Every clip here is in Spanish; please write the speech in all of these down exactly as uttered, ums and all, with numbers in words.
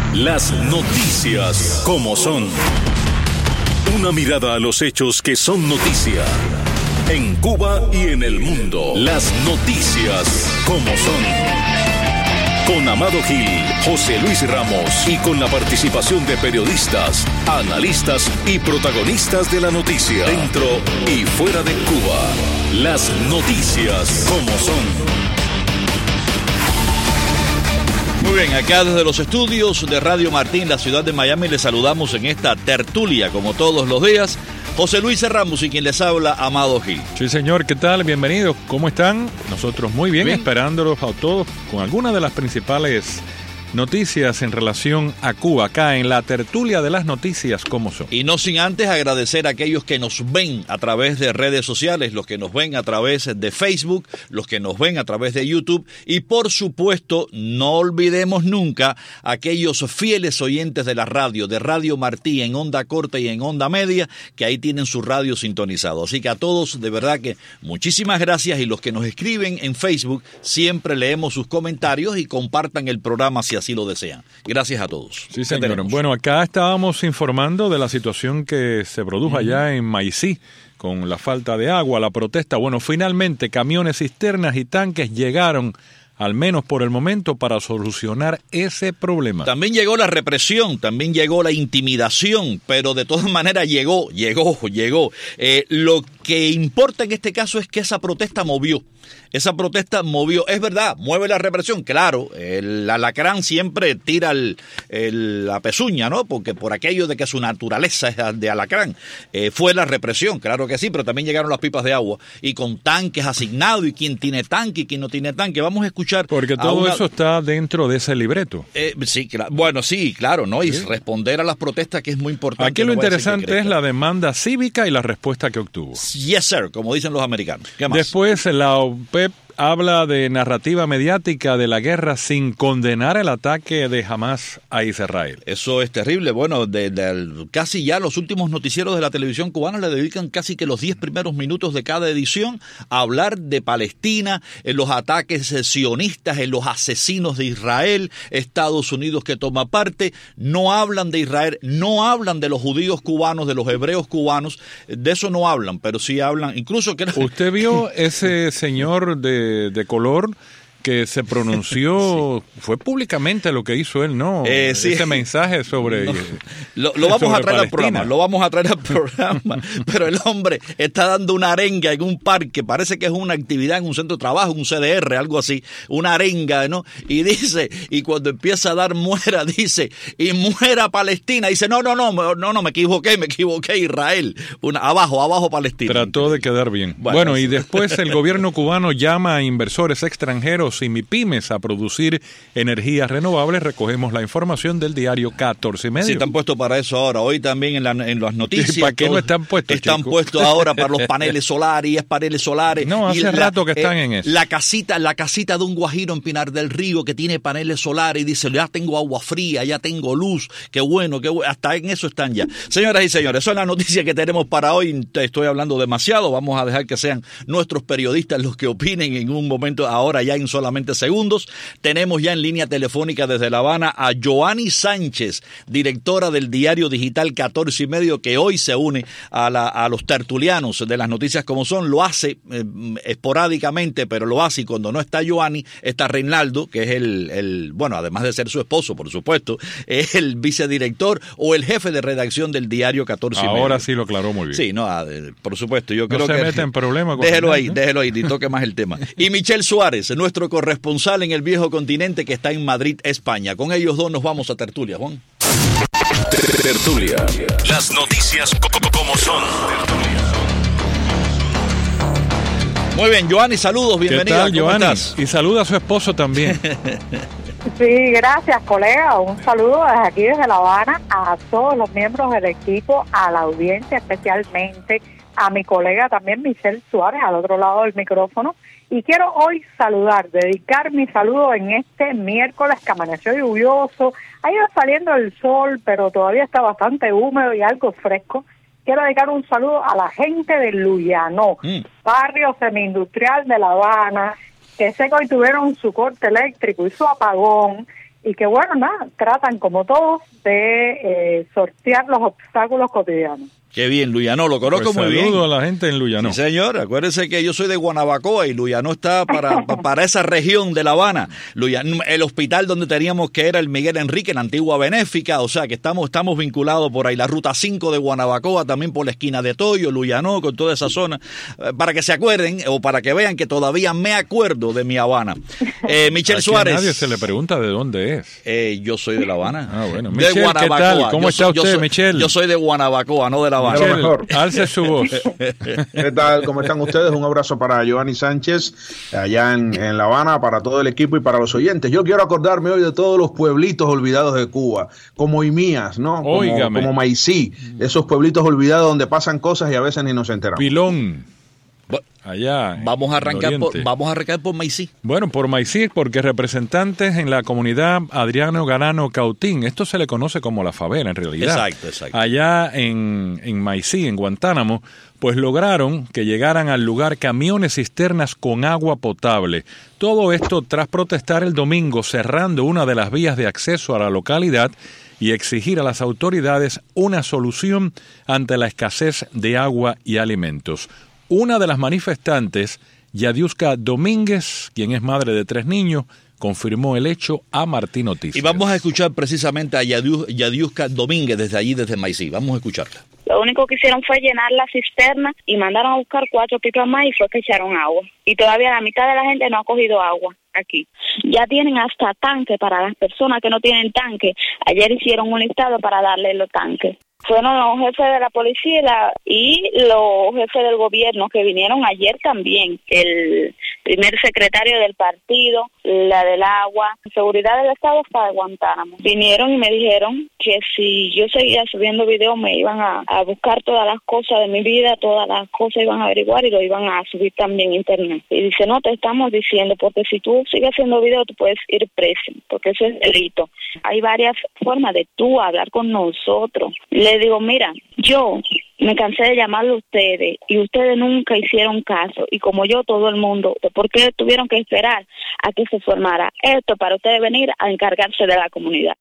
Las noticias como son. Una mirada a los hechos que son noticia. En Cuba y en el mundo. Las noticias como son. Con Amado Gil, José Luis Ramos y con la participación de periodistas, analistas y protagonistas de la noticia. Dentro y fuera de Cuba. Las noticias como son. Muy bien, acá desde los estudios de Radio Martín, la ciudad de Miami, les saludamos en esta tertulia, como todos los días, José Luis Ramos y quien les habla, Amado Gil. Sí, señor, ¿qué tal? Bienvenidos. ¿Cómo están? Nosotros muy bien, bien. esperándolos a todos con algunas de las principales noticias en relación a Cuba, acá en la tertulia de las noticias como son. Y no sin antes agradecer a aquellos que nos ven a través de redes sociales, los que nos ven a través de Facebook, los que nos ven a través de YouTube y por supuesto no olvidemos nunca a aquellos fieles oyentes de la radio, de Radio Martí en onda corta y en onda media, que ahí tienen su radio sintonizado. Así que a todos de verdad que muchísimas gracias y los que nos escriben en Facebook siempre leemos sus comentarios y compartan el programa si así lo desean. Gracias a todos. Sí, señor. Bueno, acá estábamos informando de la situación que se produjo uh-huh. allá en Maicí con la falta de agua, la protesta. Bueno, finalmente camiones, cisternas y tanques llegaron, al menos por el momento, para solucionar ese problema. También llegó la represión, también llegó la intimidación, pero de todas maneras llegó, llegó, llegó. Eh, lo que importa en este caso es que esa protesta movió. Esa protesta movió, es verdad, mueve la represión, claro, el alacrán siempre tira el, el, la pezuña, ¿no? Porque por aquello de que su naturaleza es de alacrán, eh, fue la represión, claro que sí, pero también llegaron las pipas de agua y con tanques asignados y quién tiene tanque y quién no tiene tanque. Vamos a escuchar. Porque todo una... eso está dentro de ese libreto. Eh, sí, claro. Bueno, sí, claro, ¿no? Y ¿sí? responder a las protestas que es muy importante. Aquí lo no interesante es la demanda cívica y la respuesta que obtuvo. Yes, sir, como dicen los americanos. ¿Qué más? Después la O P E P habla de narrativa mediática de la guerra sin condenar el ataque de Hamás a Israel. Eso es terrible. Bueno, de, de, casi ya los últimos noticieros de la televisión cubana le dedican casi que los diez primeros minutos de cada edición a hablar de Palestina, en los ataques sionistas, en los asesinos de Israel, Estados Unidos que toma parte. No hablan de Israel, no hablan de los judíos cubanos, de los hebreos cubanos. De eso no hablan, pero sí hablan, incluso que... ¿Usted vio ese señor de de color que se pronunció, sí. fue públicamente lo que hizo él, ¿no? Eh, sí. Ese mensaje sobre... No. Lo, lo vamos sobre a traer Palestina. al programa, lo vamos a traer al programa, pero el hombre está dando una arenga en un parque, parece que es una actividad en un centro de trabajo, un C D R, algo así, una arenga, ¿no? Y dice, y cuando empieza a dar muera, dice, y muera Palestina, dice, no, no, no, no, no, me equivoqué, me equivoqué, Israel, una, abajo, abajo Palestina. Trató de quedar bien. Bueno, bueno y después el gobierno cubano llama a inversores extranjeros y MIPIMES a producir energías renovables. Recogemos la información del diario catorce y medio. Sí, están puestos para eso ahora. Hoy también en, la, en las noticias. ¿Para qué no están puestos, Están chico? puestos ahora para los paneles solares y es paneles solares. No, hace y la, rato que están eh, en eso. La casita, la casita de un guajiro en Pinar del Río que tiene paneles solares y dice, ya tengo agua fría, ya tengo luz, qué bueno, qué bueno. Hasta en eso están ya. Señoras y señores, son las noticias que tenemos para hoy. Estoy hablando demasiado. Vamos a dejar que sean nuestros periodistas los que opinen en un momento, ahora ya en solamente segundos. Tenemos ya en línea telefónica desde La Habana a Joanny Sánchez, directora del diario digital catorce y medio, que hoy se une a, la, a los tertulianos de las noticias como son. Lo hace eh, esporádicamente, pero lo hace y cuando no está Joanny, está Reinaldo, que es el, el, bueno, además de ser su esposo, por supuesto, es el vicedirector o el jefe de redacción del diario catorce y medio. Ahora sí lo aclaró muy bien. Sí, no, por supuesto. Yo no creo se que mete en problemas. Déjelo ahí, déjelo ahí, ni toque más el tema. Y Michelle Suárez, nuestro corresponsal en el viejo continente que está en Madrid, España. Con ellos dos nos vamos a tertulia, Juan. Tertulia. Las noticias como son. Muy bien, Joanny, saludos, bienvenida. ¿Qué tal, Joanny? Y saluda a su esposo también. Sí, gracias, colega. Un saludo desde aquí, desde La Habana, a todos los miembros del equipo, a la audiencia, especialmente a mi colega también, Michelle Suárez, al otro lado del micrófono. Y quiero hoy saludar, dedicar mi saludo en este miércoles que amaneció lluvioso. Ha ido saliendo el sol, pero todavía está bastante húmedo y algo fresco. Quiero dedicar un saludo a la gente de Luyanó, mm. barrio semi-industrial de La Habana, que sé que hoy tuvieron su corte eléctrico y su apagón, y que bueno, nada, tratan como todos de eh, sortear los obstáculos cotidianos. Qué bien, Luyanó, lo conozco pues muy bien. Saludo a la gente en Luyanó. Sí, señor, acuérdense que yo soy de Guanabacoa y Luyanó está para, para esa región de La Habana. Luyanó, el hospital donde teníamos que era el Miguel Enrique, en Antigua Benéfica, o sea que estamos, estamos vinculados por ahí. La ruta cinco de Guanabacoa, también por la esquina de Toyo, Luyanó, con toda esa zona, para que se acuerden o para que vean que todavía me acuerdo de mi Habana. Eh, Michelle Suárez. A nadie se le pregunta de dónde es. Eh, yo soy de La Habana. Ah, bueno. De Michelle, Guanabacoa. ¿qué tal? ¿Cómo yo está soy, usted, yo soy, Michelle? Yo soy de Guanabacoa, no de La Habana. Mira, mejor. Alce su voz. ¿Qué tal? ¿Cómo están ustedes? Un abrazo para Giovanni Sánchez, allá en, en La Habana, para todo el equipo y para los oyentes. Yo quiero acordarme hoy de todos los pueblitos olvidados de Cuba, como Imías, ¿no? Como, Óigame. como Maicí, esos pueblitos olvidados donde pasan cosas y a veces ni nos enteramos. Pilón. Allá. Vamos a arrancar en por, Oriente. vamos a arrancar por Maicí. Bueno, por Maicí, porque representantes en la comunidad Adriano Garano Cautín, esto se le conoce como la favela en realidad. Exacto, exacto. Allá en, en Maicí, en Guantánamo, pues lograron que llegaran al lugar camiones cisternas con agua potable. Todo esto tras protestar el domingo cerrando una de las vías de acceso a la localidad y exigir a las autoridades una solución ante la escasez de agua y alimentos. Una de las manifestantes, Yadiuska Domínguez, quien es madre de tres niños, confirmó el hecho a Martín Noticias. Y vamos a escuchar precisamente a Yadiu, Yadiuska Domínguez desde allí, desde Maicí. Vamos a escucharla. Lo único que hicieron fue llenar la cisterna y mandaron a buscar cuatro pipas más y fue que echaron agua. Y todavía la mitad de la gente no ha cogido agua aquí. Ya tienen hasta tanque para las personas que no tienen tanque. Ayer hicieron un listado para darle los tanques. Fueron los jefes de la policía y los jefes del gobierno que vinieron ayer también. El primer secretario del partido, la del agua, seguridad del estado hasta de Guantánamo. Vinieron y me dijeron que si yo seguía subiendo videos me iban a, a buscar todas las cosas de mi vida, todas las cosas iban a averiguar y lo iban a subir también a internet. Y dice, no te estamos diciendo, porque si tú sigues haciendo videos tú puedes ir preso, porque eso es delito. Hay varias formas de tú hablar con nosotros. Le digo, mira, yo me cansé de llamarle a ustedes y ustedes nunca hicieron caso. Y como yo, todo el mundo, ¿por qué tuvieron que esperar a que se formara esto para ustedes venir a encargarse de la comunidad?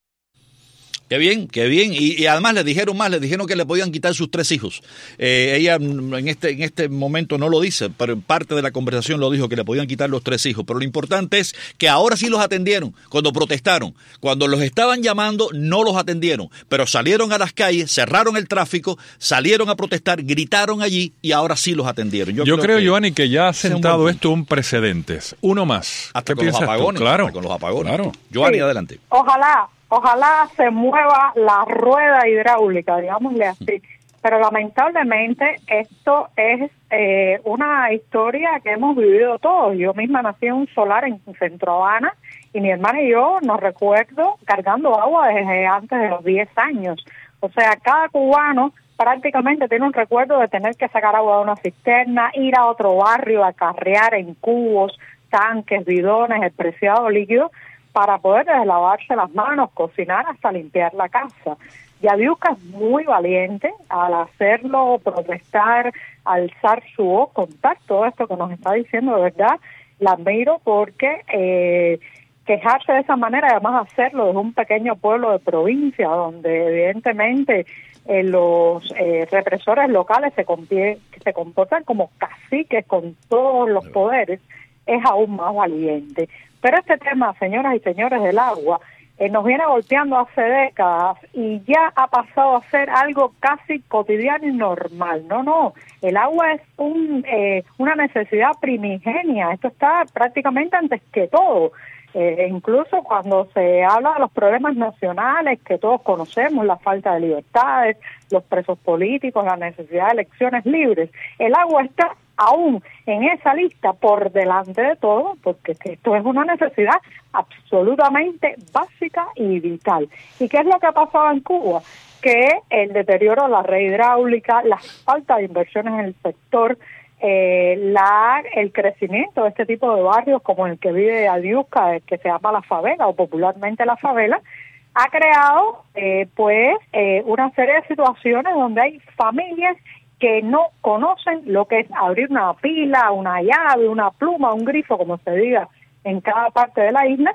Qué bien, qué bien. Y, y además le dijeron más, le dijeron que le podían quitar sus tres hijos. Eh, ella en este, en este momento no lo dice, pero en parte de la conversación lo dijo, que le podían quitar los tres hijos. Pero lo importante es que ahora sí los atendieron, cuando protestaron. Cuando los estaban llamando, no los atendieron. Pero salieron a las calles, cerraron el tráfico, salieron a protestar, gritaron allí y ahora sí los atendieron. Yo, Yo creo, creo Giovanni, que ya ha sentado un esto un precedentes. Uno más. Hasta ¿Qué con los apagones. Claro. Hasta con los apagones. Claro. Giovanni, sí. Adelante. Ojalá. Ojalá se mueva la rueda hidráulica, digámosle así. Pero lamentablemente esto es eh, una historia que hemos vivido todos. Yo misma nací en un solar en Centro Habana y mi hermana y yo nos recuerdo cargando agua desde antes de los diez años. O sea, cada cubano prácticamente tiene un recuerdo de tener que sacar agua de una cisterna, ir a otro barrio a carrear en cubos, tanques, bidones, el preciado líquido, para poder lavarse las manos, cocinar, hasta limpiar la casa. Yadiuska es muy valiente al hacerlo, protestar, alzar su voz, contar todo esto que nos está diciendo, de verdad, la admiro porque eh, quejarse de esa manera, además hacerlo desde un pequeño pueblo de provincia, donde evidentemente eh, los eh, represores locales se, compie- se comportan como caciques con todos los poderes, es aún más valiente. Pero este tema, señoras y señores del agua, eh, nos viene golpeando hace décadas y ya ha pasado a ser algo casi cotidiano y normal. No, no, el agua es un eh, una necesidad primigenia, esto está prácticamente antes que todo. Eh, incluso cuando se habla de los problemas nacionales que todos conocemos, la falta de libertades, los presos políticos, la necesidad de elecciones libres, el agua está aún en esa lista por delante de todo, porque esto es una necesidad absolutamente básica y vital. ¿Y qué es lo que ha pasado en Cuba? Que el deterioro de la red hidráulica, la falta de inversiones en el sector, eh, la el crecimiento de este tipo de barrios como el que vive Yadiuska, el que se llama la favela o popularmente la favela, ha creado eh, pues eh, una serie de situaciones donde hay familias que no conocen lo que es abrir una pila, una llave, una pluma, un grifo, como se diga en cada parte de la isla,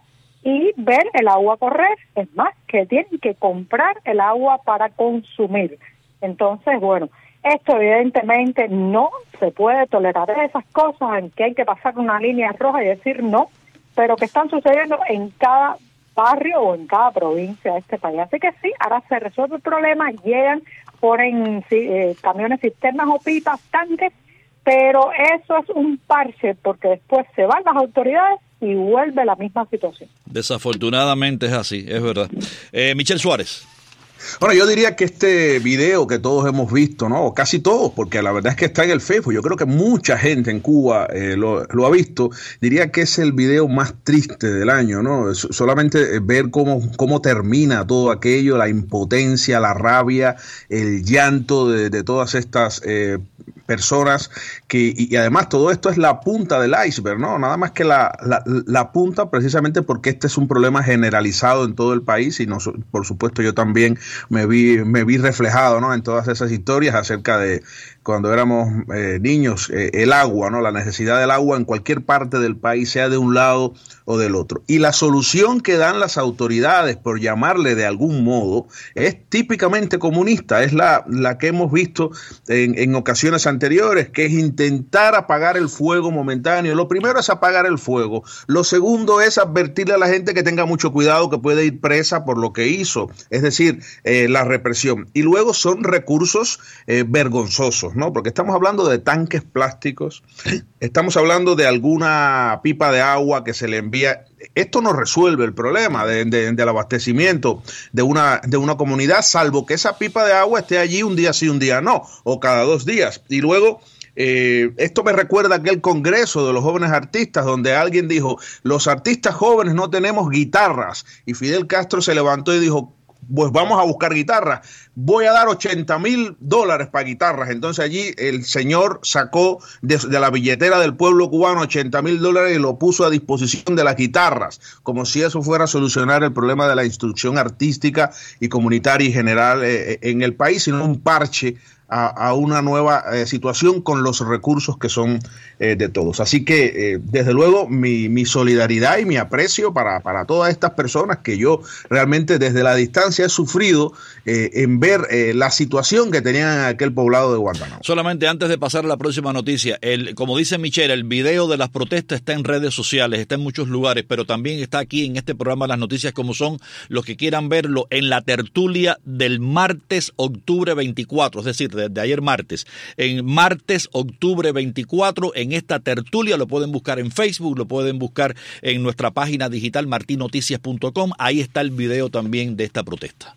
y ver el agua correr. Es más, que tienen que comprar el agua para consumir. Entonces, bueno, esto evidentemente no se puede tolerar. Esas cosas en que hay que pasar una línea roja y decir no, pero que están sucediendo en cada barrio o en cada provincia de este país. Así que sí, ahora se resuelve el problema, llegan, ponen sí, eh, camiones, cisternas o pipas, tanques, pero eso es un parche porque después se van las autoridades y vuelve la misma situación. Desafortunadamente es así, es verdad. Eh, Michelle Suárez. Bueno, yo diría que este video que todos hemos visto, ¿no? Casi todos, porque la verdad es que está en el Facebook. Yo creo que mucha gente en Cuba eh, lo, lo ha visto. Diría que es el video más triste del año, ¿no? Solamente ver cómo, cómo termina todo aquello, la impotencia, la rabia, el llanto de, de todas estas eh, personas que, y, y además todo esto es la punta del iceberg, ¿no? Nada más que la, la, la punta, precisamente porque este es un problema generalizado en todo el país y no, por supuesto yo también me vi me vi reflejado, ¿no? En todas esas historias acerca de cuando éramos eh, niños, eh, el agua, ¿no? La necesidad del agua en cualquier parte del país, sea de un lado o del otro. Y la solución que dan las autoridades, por llamarle de algún modo, es típicamente comunista, es la, la que hemos visto en, en ocasiones anteriores, que es intentar apagar el fuego momentáneo. Lo primero es apagar el fuego. Lo segundo es advertirle a la gente que tenga mucho cuidado, que puede ir presa por lo que hizo, es decir, eh, la represión. Y luego son recursos eh, vergonzosos, ¿no? Porque estamos hablando de tanques plásticos, estamos hablando de alguna pipa de agua que se le envía. Esto no resuelve el problema de, de, del abastecimiento de una, de una comunidad, salvo que esa pipa de agua esté allí un día sí, un día no, o cada dos días. Y luego, eh, esto me recuerda aquel congreso de los jóvenes artistas, donde alguien dijo, los artistas jóvenes no tenemos guitarras, y Fidel Castro se levantó y dijo, pues vamos a buscar guitarras, voy a dar ochenta mil dólares para guitarras. Entonces allí el señor sacó de, de la billetera del pueblo cubano ochenta mil dólares y lo puso a disposición de las guitarras, como si eso fuera a solucionar el problema de la instrucción artística y comunitaria y general eh, en el país, sino un parche a, a una nueva eh, situación con los recursos que son eh, de todos. Así que, eh, desde luego, mi, mi solidaridad y mi aprecio para, para todas estas personas que yo realmente desde la distancia he sufrido eh, en ver eh, la situación que tenían en aquel poblado de Guantánamo. Solamente antes de pasar a la próxima noticia, el, como dice Michelle, el video de las protestas está en redes sociales, está en muchos lugares, pero también está aquí en este programa Las Noticias Como Son. Los que quieran verlo en la tertulia del martes, octubre veinticuatro, es decir, desde ayer martes, en martes, octubre veinticuatro, en esta tertulia, lo pueden buscar en Facebook, lo pueden buscar en nuestra página digital martin noticias punto com, ahí está el video también de esta protesta.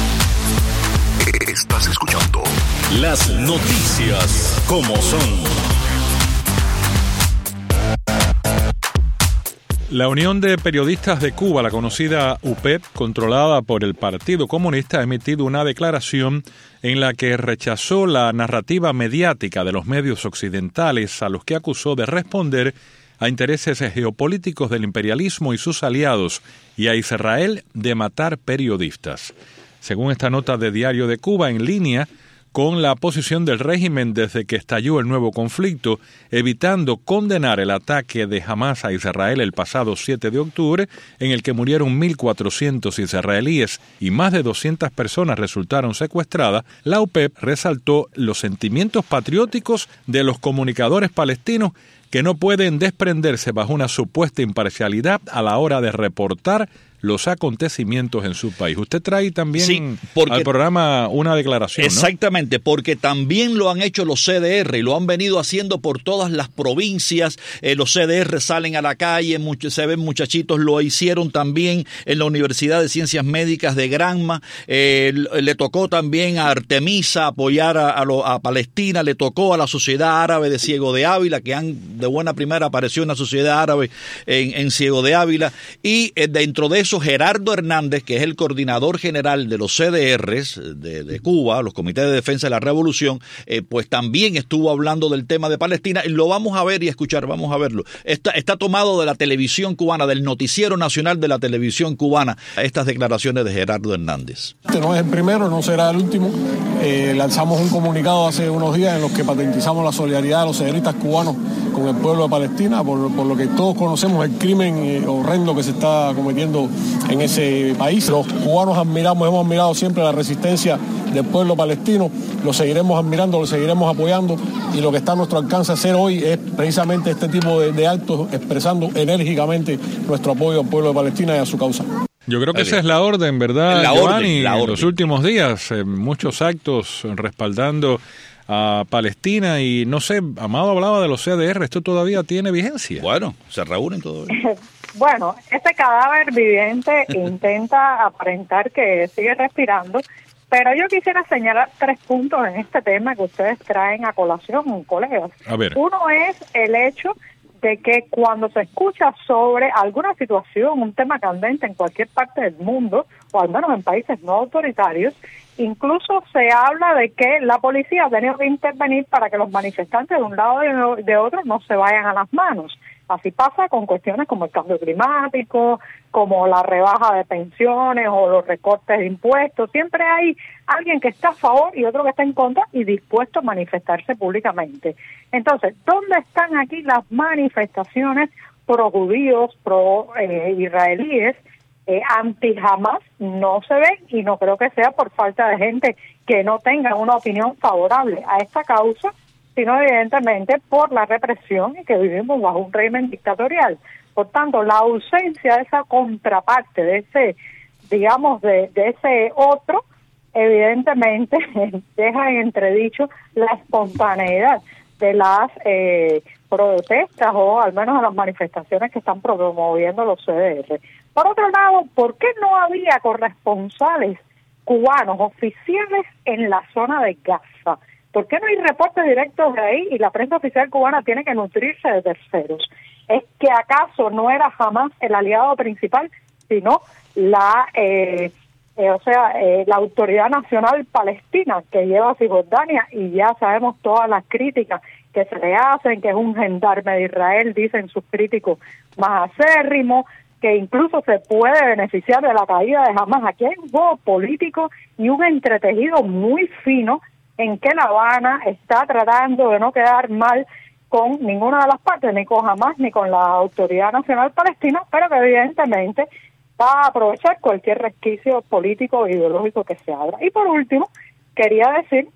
Estás escuchando Las Noticias Como Son. La Unión de Periodistas de Cuba, la conocida U P E P, controlada por el Partido Comunista, ha emitido una declaración en la que rechazó la narrativa mediática de los medios occidentales, a los que acusó de responder a intereses geopolíticos del imperialismo y sus aliados, y a Israel de matar periodistas. Según esta nota de Diario de Cuba, en línea con la posición del régimen desde que estalló el nuevo conflicto, evitando condenar el ataque de Hamás a Israel el pasado siete de octubre, en el que murieron mil cuatrocientos israelíes y más de doscientas personas resultaron secuestradas, la U P E P resaltó los sentimientos patrióticos de los comunicadores palestinos que no pueden desprenderse bajo una supuesta imparcialidad a la hora de reportar los acontecimientos en su país. Usted trae también sí, porque, al programa una declaración, exactamente, ¿no? Porque también lo han hecho los C D R y lo han venido haciendo por todas las provincias. Eh, los C D R salen a la calle, much- se ven muchachitos, lo hicieron también en la Universidad de Ciencias Médicas de Granma. Eh, le tocó también a Artemisa apoyar a, a, lo, a Palestina, le tocó a la Sociedad Árabe de Ciego de Ávila, que han de buena primera apareció una Sociedad Árabe en, en Ciego de Ávila, y eh, dentro de eso Gerardo Hernández, que es el coordinador general de los C D Rs de, de Cuba, los Comités de Defensa de la Revolución, eh, pues también estuvo hablando del tema de Palestina, y lo vamos a ver y escuchar, vamos a verlo. Está, está tomado de la televisión cubana, del noticiero nacional de la televisión cubana, estas declaraciones de Gerardo Hernández. Este no es el primero, no será el último. Eh, lanzamos un comunicado hace unos días en los que patentizamos la solidaridad de los CDRistas cubanos con el pueblo de Palestina, por, por lo que todos conocemos el crimen eh, horrendo que se está cometiendo en ese país. Los cubanos admiramos, hemos admirado siempre la resistencia del pueblo palestino, lo seguiremos admirando, lo seguiremos apoyando, y lo que está a nuestro alcance hacer hoy es precisamente este tipo de, de actos, expresando enérgicamente nuestro apoyo al pueblo de Palestina y a su causa. Yo creo que esa es la orden, ¿verdad, la Giovanni? Orden, la orden. En los últimos días, eh, muchos actos respaldando a Palestina, y no sé, Amado hablaba de los C D R, ¿esto todavía tiene vigencia? Bueno, se reúnen todos. Bueno, este cadáver viviente intenta aparentar que sigue respirando, pero yo quisiera señalar tres puntos en este tema que ustedes traen a colación, colegas. A ver. Uno es el hecho de que cuando se escucha sobre alguna situación, un tema candente en cualquier parte del mundo, o al menos en países no autoritarios, incluso se habla de que la policía ha tenido que intervenir para que los manifestantes de un lado y de otro no se vayan a las manos. Así pasa con cuestiones como el cambio climático, como la rebaja de pensiones o los recortes de impuestos. Siempre hay alguien que está a favor y otro que está en contra y dispuesto a manifestarse públicamente. Entonces, ¿dónde están aquí las manifestaciones pro judíos, pro eh, israelíes, eh, anti-Hamas? No se ven, y no creo que sea por falta de gente que no tenga una opinión favorable a esta causa, sino evidentemente por la represión y que vivimos bajo un régimen dictatorial. Por tanto, la ausencia de esa contraparte, de ese, digamos, de, de ese otro, evidentemente deja en entredicho la espontaneidad de las eh, protestas o al menos de las manifestaciones que están promoviendo los C D R. Por otro lado, ¿por qué no había corresponsales cubanos oficiales en la zona de Gaza? ¿Por qué no hay reportes directos de ahí y la prensa oficial cubana tiene que nutrirse de terceros? ¿Es que acaso no era jamás el aliado principal, sino la, eh, eh, o sea, eh, la Autoridad Nacional Palestina que lleva a Cisjordania? Y ya sabemos todas las críticas que se le hacen, que es un gendarme de Israel, dicen sus críticos más acérrimos, que incluso se puede beneficiar de la caída de Hamas. Aquí hay un juego político y un entretejido muy fino en que La Habana está tratando de no quedar mal con ninguna de las partes, ni con Hamas ni con la Autoridad Nacional Palestina, pero que evidentemente va a aprovechar cualquier resquicio político o ideológico que se abra. Y por último, quería decir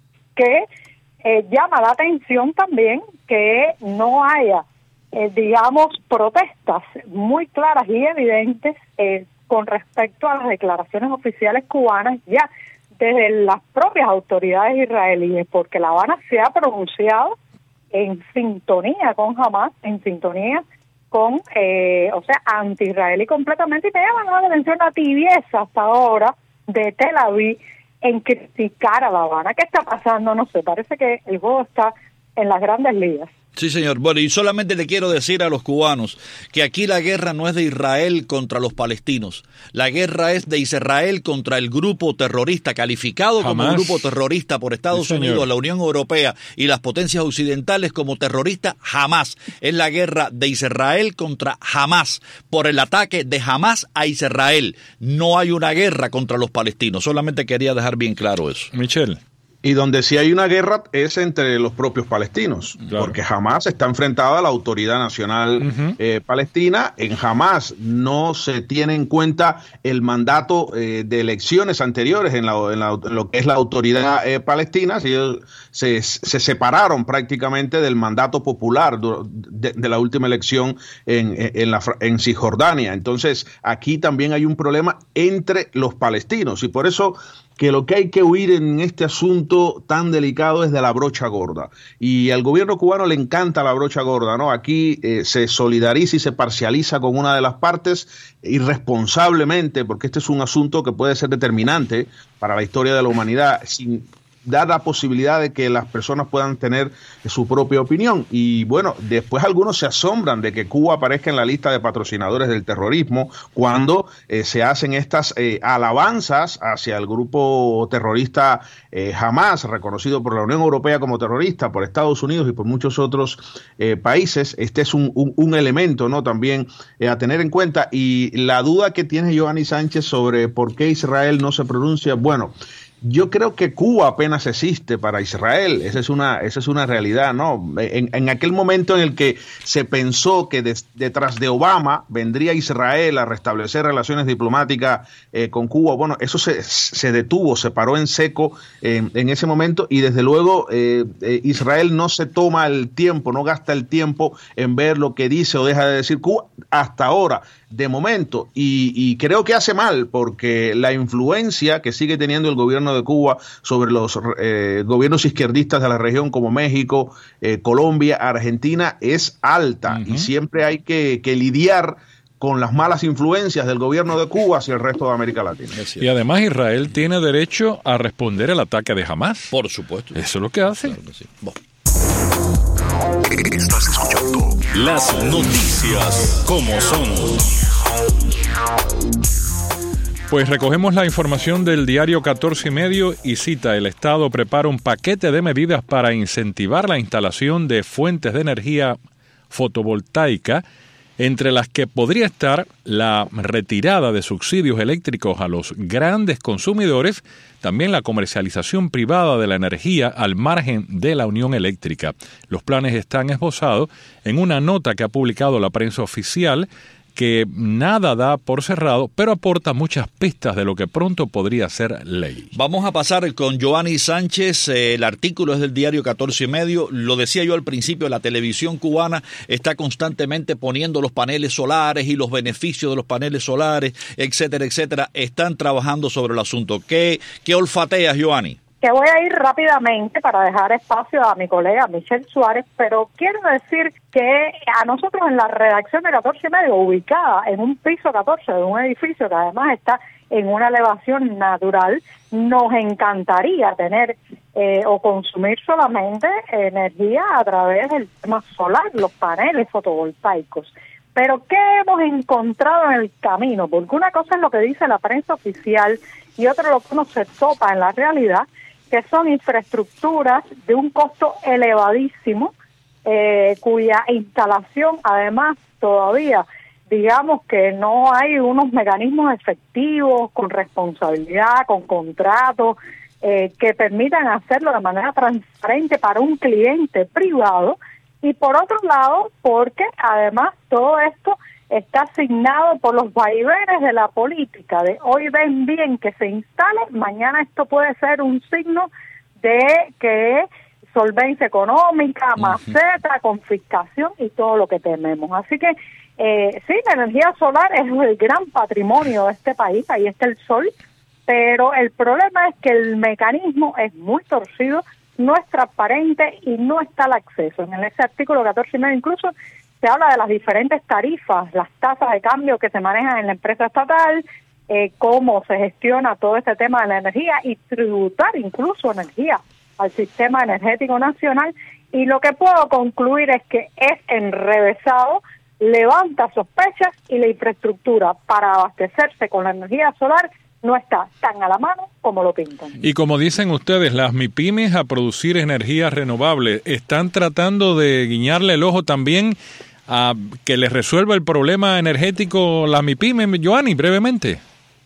que eh, llama la atención también que no haya, eh, digamos, protestas muy claras y evidentes eh, con respecto a las declaraciones oficiales cubanas ya desde las propias autoridades israelíes, porque La Habana se ha pronunciado en sintonía con Hamas, en sintonía con, eh, o sea, anti-israelí completamente, y me llama la atención la tibieza hasta ahora de Tel Aviv en criticar a La Habana. ¿Qué está pasando? No sé, parece que el juego está en las grandes ligas. Sí, señor. Bueno, y solamente le quiero decir a los cubanos que aquí la guerra no es de Israel contra los palestinos. La guerra es de Israel contra el grupo terrorista, calificado Jamás. como grupo terrorista por Estados sí, Unidos, la Unión Europea y las potencias occidentales como terrorista. Jamás. Es la guerra de Israel contra Hamas, por el ataque de Hamas a Israel. No hay una guerra contra los palestinos. Solamente quería dejar bien claro eso. Michelle. Y donde sí hay una guerra es entre los propios palestinos, claro. porque Hamas está enfrentada a la Autoridad Nacional uh-huh. eh, Palestina. En Hamas no se tiene en cuenta el mandato eh, de elecciones anteriores en, la, en, la, en lo que es la Autoridad eh, Palestina. Ellos se, se separaron prácticamente del mandato popular de, de la última elección en, en, la, en Cisjordania. Entonces aquí también hay un problema entre los palestinos, y por eso que lo que hay que huir en este asunto tan delicado es de la brocha gorda. Y al gobierno cubano le encanta la brocha gorda, ¿no? Aquí eh, se solidariza y se parcializa con una de las partes irresponsablemente, porque este es un asunto que puede ser determinante para la historia de la humanidad, sin dar la posibilidad de que las personas puedan tener su propia opinión. Y bueno, después algunos se asombran de que Cuba aparezca en la lista de patrocinadores del terrorismo cuando eh, se hacen estas eh, alabanzas hacia el grupo terrorista eh, Hamas, reconocido por la Unión Europea como terrorista, por Estados Unidos y por muchos otros eh, países. Este es un, un, un elemento, ¿no?, también eh, a tener en cuenta. Y la duda que tiene Giovanni Sánchez sobre por qué Israel no se pronuncia, bueno, Yo creo que Cuba apenas existe para Israel, esa es una, esa es una realidad, ¿no? En, en aquel momento en el que se pensó que des, detrás de Obama vendría Israel a restablecer relaciones diplomáticas eh, con Cuba, bueno, eso se, se detuvo, se paró en seco eh, en ese momento y desde luego eh, eh, Israel no se toma el tiempo, no gasta el tiempo en ver lo que dice o deja de decir Cuba hasta ahora, de momento, y, y creo que hace mal porque la influencia que sigue teniendo el gobierno de Cuba sobre los eh, gobiernos izquierdistas de la región como México, eh, Colombia, Argentina es alta uh-huh. y siempre hay que, que lidiar con las malas influencias del gobierno de Cuba hacia el resto de América Latina. Y además Israel tiene derecho a responder al ataque de Hamás. Por supuesto. Eso es lo que hace. Claro que sí. Bueno. Estás escuchando las noticias como son. Pues recogemos la información del diario catorce y medio y cita: el Estado prepara un paquete de medidas para incentivar la instalación de fuentes de energía fotovoltaica, entre las que podría estar la retirada de subsidios eléctricos a los grandes consumidores, también la comercialización privada de la energía al margen de la Unión Eléctrica. Los planes están esbozados en una nota que ha publicado la prensa oficial, que nada da por cerrado, pero aporta muchas pistas de lo que pronto podría ser ley. Vamos a pasar con Giovanni Sánchez. El artículo es del diario catorce y medio. Lo decía yo al principio, la televisión cubana está constantemente poniendo los paneles solares y los beneficios de los paneles solares, etcétera, etcétera. Están trabajando sobre el asunto. ¿Qué, qué olfateas, Giovanni? Que voy a ir rápidamente para dejar espacio a mi colega Michelle Suárez, pero quiero decir que a nosotros en la redacción de catorce y medio, ubicada en un piso catorce de un edificio que además está en una elevación natural, nos encantaría tener eh, o consumir solamente energía a través del tema solar, los paneles fotovoltaicos. Pero ¿qué hemos encontrado en el camino? Porque una cosa es lo que dice la prensa oficial y otra lo que uno se topa en la realidad, que son infraestructuras de un costo elevadísimo, eh, cuya instalación además todavía, digamos que no hay unos mecanismos efectivos, con responsabilidad, con contratos, eh, que permitan hacerlo de manera transparente para un cliente privado, y por otro lado, porque además todo esto está asignado por los vaivenes de la política, de hoy ven bien que se instale, mañana esto puede ser un signo de que solvencia económica, maceta, confiscación y todo lo que tememos. Así que eh, sí, la energía solar es el gran patrimonio de este país, ahí está el sol, pero el problema es que el mecanismo es muy torcido, no es transparente y no está el acceso. En ese artículo catorce y medio incluso se habla de las diferentes tarifas, las tasas de cambio que se manejan en la empresa estatal, eh, cómo se gestiona todo este tema de la energía y tributar incluso energía al sistema energético nacional. Y lo que puedo concluir es que es enrevesado, levanta sospechas y la infraestructura para abastecerse con la energía solar no está tan a la mano como lo pintan. Y como dicen ustedes, las MIPYMES a producir energías renovables, ¿están tratando de guiñarle el ojo también a que les resuelva el problema energético las MIPYMES, Giovanni, brevemente?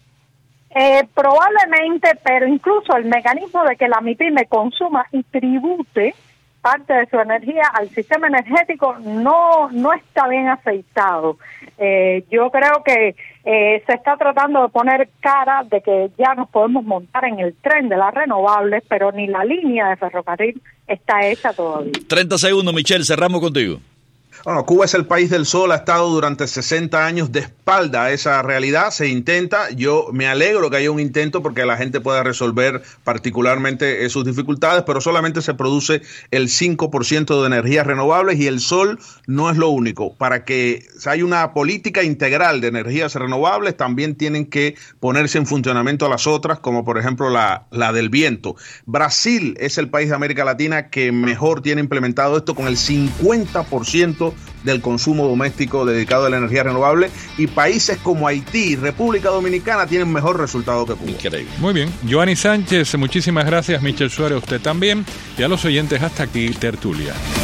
Eh, probablemente, pero incluso el mecanismo de que la MIPYME consuma y tribute parte de su energía al sistema energético no no está bien aceitado. Eh, yo creo que eh, se está tratando de poner cara de que ya nos podemos montar en el tren de las renovables, pero ni la línea de ferrocarril está hecha todavía. treinta segundos, Michelle, cerramos contigo. Bueno, Cuba es el país del sol, ha estado durante sesenta años de espalda a esa realidad, se intenta, yo me alegro que haya un intento porque la gente pueda resolver particularmente sus dificultades, pero solamente se produce el cinco por ciento de energías renovables y el sol no es lo único. Para que haya una política integral de energías renovables también tienen que ponerse en funcionamiento las otras, como por ejemplo la, la del viento. Brasil es el país de América Latina que mejor tiene implementado esto con el cincuenta por ciento del consumo doméstico dedicado a la energía renovable, y países como Haití y República Dominicana tienen mejor resultado que Cuba. Increíble. Muy bien. Giovanni Sánchez, muchísimas gracias. Michelle Suárez, usted también. Y a los oyentes, hasta aquí, Tertulia.